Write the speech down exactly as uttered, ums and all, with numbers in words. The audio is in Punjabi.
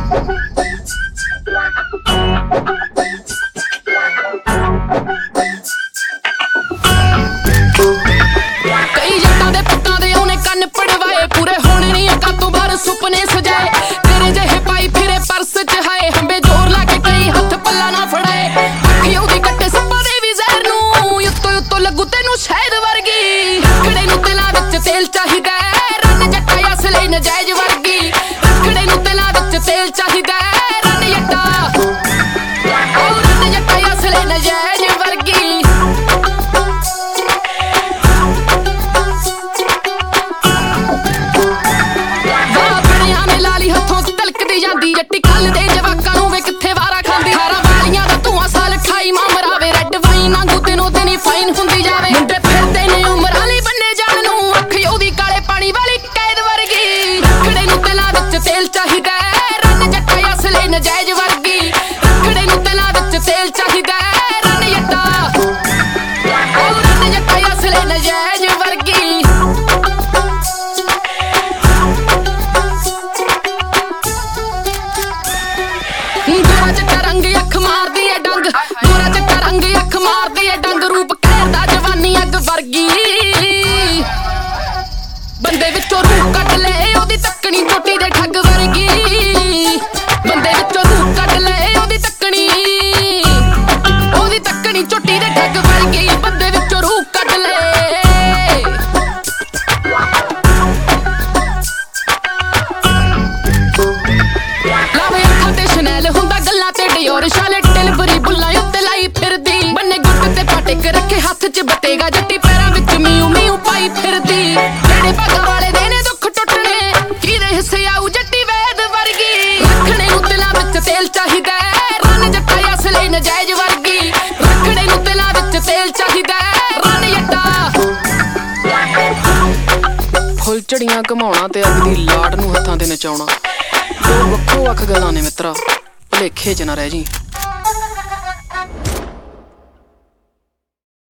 ਕਈ ਜੱਟਾਂ ਦੇ ਪੁੱਤਾਂ ਦੇ ਉਹਨੇ ਕੰਨ ਪੜਵਾਏ, ਪੂਰੇ ਹੋਣੇ ਨਹੀਂ ਅੱਖਾਂ ਤੋਂ ਬਾਹਰ ਸੁਪਨੇ ਸਜਾਏ। ਤੇਰੇ ਜਿਹੇ ਪਾਈ ਫਿਰੇ ਪਰਸ ਚ ਹਾਏ, ਹੰਬੇ ਜ਼ੋਰ ਲਾ ਕੇ ਕਈ ਹੱਥ ਪੱਲਾ ਨਾ ਫੜਾਏ। ਅੱਖੀ ਉਹਦੀ ਕੱਟੇ ਸੱਪਾਂ ਦੇ ਵੀ ਜ਼ਹਿਰ ਨੂੰ, ਉੱਤੋਂ ਉੱਤੋਂ ਲੱਗੂ ਤੈਨੂੰ ਸ਼ਹਿਦ ਵਰਗੀ। ਰੱਖੜੇ ਨੂੰ ਦਿਲਾਂ ਵਿੱਚ ਤੇਲ ਚਾਹੀਦਾ, ਰੰਨ ਜੱਟਾ ਅਸਲੇ ਨਜਾਇਜ਼ ਵਰਗੀ। ਰੱਖੜੇ ਨੂੰ ਦਿਲਾਂ ਵਿੱਚ ਤੇਲ ਚਾਹੀਦਾ, ਰੰਨ ਜੱਟਾ ਉਹ ਰੰਨ ਜੱਟਾ ਅਸਲੇ ਨਜਾਇਜ਼ ਵਰਗੀ। ਜਾਂਦੀ ਜੱਟੀ ਕੱਲ ਦੇ ਜਵਾਕਾਂ ਨੂੰ ਵੇ ਕਿੱਥੇ ਵਾਰਾ ਖਾਂਦੀ। ਹਾਰਾਂ ਵਾਲੀਆਂ ਦਾ ਧੂਆਂ ਸਾਲ ਖਾਈ ਮਾਂ ਮਰਾਵੇ, ਰੈੱਡ ਵਾਈਨ ਵਾਂਗੂ ਦਿਨੋਂ ਦਿਨ ਫਾਈਨ ਹੁੰਦੀ ਜਾਵੇ। ਮੁੰਡੇ ਫਿਰਦੇ ਨੇ ਉਮਰਾਂ ਲਈ ਬੰਨੇ ਜਾਣ ਨੂੰ, ਅੱਖ ਉਹਦੀ ਕਾਲੇ ਪਾਣੀ ਵਾਲੀ ਕੈਦ ਵਰਗੀ। ਰੱਖੜੇ ਨੂੰ ਦਿਲਾਂ ਵਿੱਚ ਤੇਲ ਚਾਹੀਦਾ, ਰੰਨ ਜੱਟਾ ਅਸਲੇ ਨਜਾਇਜ਼ ਵਰਗੀ। ਰੱਖੜੇ ਨੂੰ ਦਿਲਾਂ ਵਿੱਚ ਤੇਲ ਚਾਹੀਦਾ, ਰੰਨ ਜੱਟਾ ਉਹ ਰੰਨ ਜੱਟਾ ਅਸਲੇ ਨਜਾਇਜ਼ ਵਰਗੀ। ਗੋਰਾ ਚਿੱਟਾ ਰੰਗ ਅੱਖ ਮਾਰਦੀ ਏ ਡੰਗ, ਗੋਰਾ ਚਿੱਟਾ ਰੰਗ ਅੱਖ ਮਾਰਦੀ ਏ ਡੰਗ। ਰੂਪ ਘੇਰਦਾ ਜਵਾਨੀ ਅੱਗ ਵਰਗੀ, ਬੰਦੇ ਵਿੱਚੋਂ ਰੂਹ ਕੱਢ ਲੈ ਉਹਦੀ ਤੱਕਣੀ ਚੋਟੀ ਦੇ ਠੱਗ ਵਰਗੀ। ਬੰਦੇ ਵਿੱਚੋਂ ਰੂਹ ਕੱਢ ਲੈ ਉਹਦੀ ਤੱਕਣੀ, ਉਹਦੀ ਤੱਕਣੀ ਚੋਟੀ ਦੇ ਠੱਗ ਵਰਗੀ। ਬੰਦੇ ਵਿੱਚੋਂ ਰੂਹ ਕੱਢ ਲੈ ਲਾਵੇ ਅੱਖਾਂ ਤੇ ਸ਼ਨੈਲ ਹੁੰਦਾ, ਗੱਲਾਂ ਤੇ ਡਿਓਰ ਸ਼ਾਲੇ ਡਿਲਵਰੀ ਬੁੱਲਾਂ ਉੱਤੇ ਲਾਈ ਫਿਰਦੀ। ਬੰਨੇ ਗੁੱਟ ਤੇ ਪਾਟਿਕ ਰੱਖੇ ਹੱਥ ਚ ਬਟੇਗਾ, ਜੱਟੀ ਪੈਰਾਂ ਵਿੱਚ ਮੀਊ ਮੀਊ ਪਾਈ ਫਿਰਦੀ। ਜਿਹੜੇ ਭਾਗਾਂ ਵਾਲੇ ਦੇ ਨੇ ਦੁੱਖ ਟੁੱਟਣੇ, ਕਿਹਦੇ ਹਿੱਸੇ ਆਊ ਜੱਟੀ ਵੈਦ ਵਰਗੀ। ਰੱਖੜੇ ਨੂੰ ਦਿਲਾਂ ਵਿੱਚ ਤੇਲ ਚਾਹੀਦਾ, ਰੰਨ ਜੱਟਾ ਅਸਲੇ ਨਜਾਇਜ਼ ਵਰਗੀ। ਰੱਖੜੇ ਨੂੰ ਦਿਲਾਂ ਵਿੱਚ ਤੇਲ ਚਾਹੀਦਾ, ਰੰਨ ਜੱਟਾ ਫੁੱਲ ਝੜੀਆਂ ਘਮਾਉਣਾ ਤੇ ਅੱਗ ਦੀ ਲਾਟ ਨੂੰ ਹੱਥਾਂ ਤੇ ਨਚਾਉਣਾ। ਦੋ ਵੱਖੋ ਵੱਖ ਗੱਲਾਂ ਨੇ ਮਿੱਤਰਾ, ਭੁਲੇਖੇ ਚ ਨਾ ਰਹਿ ਜੀ।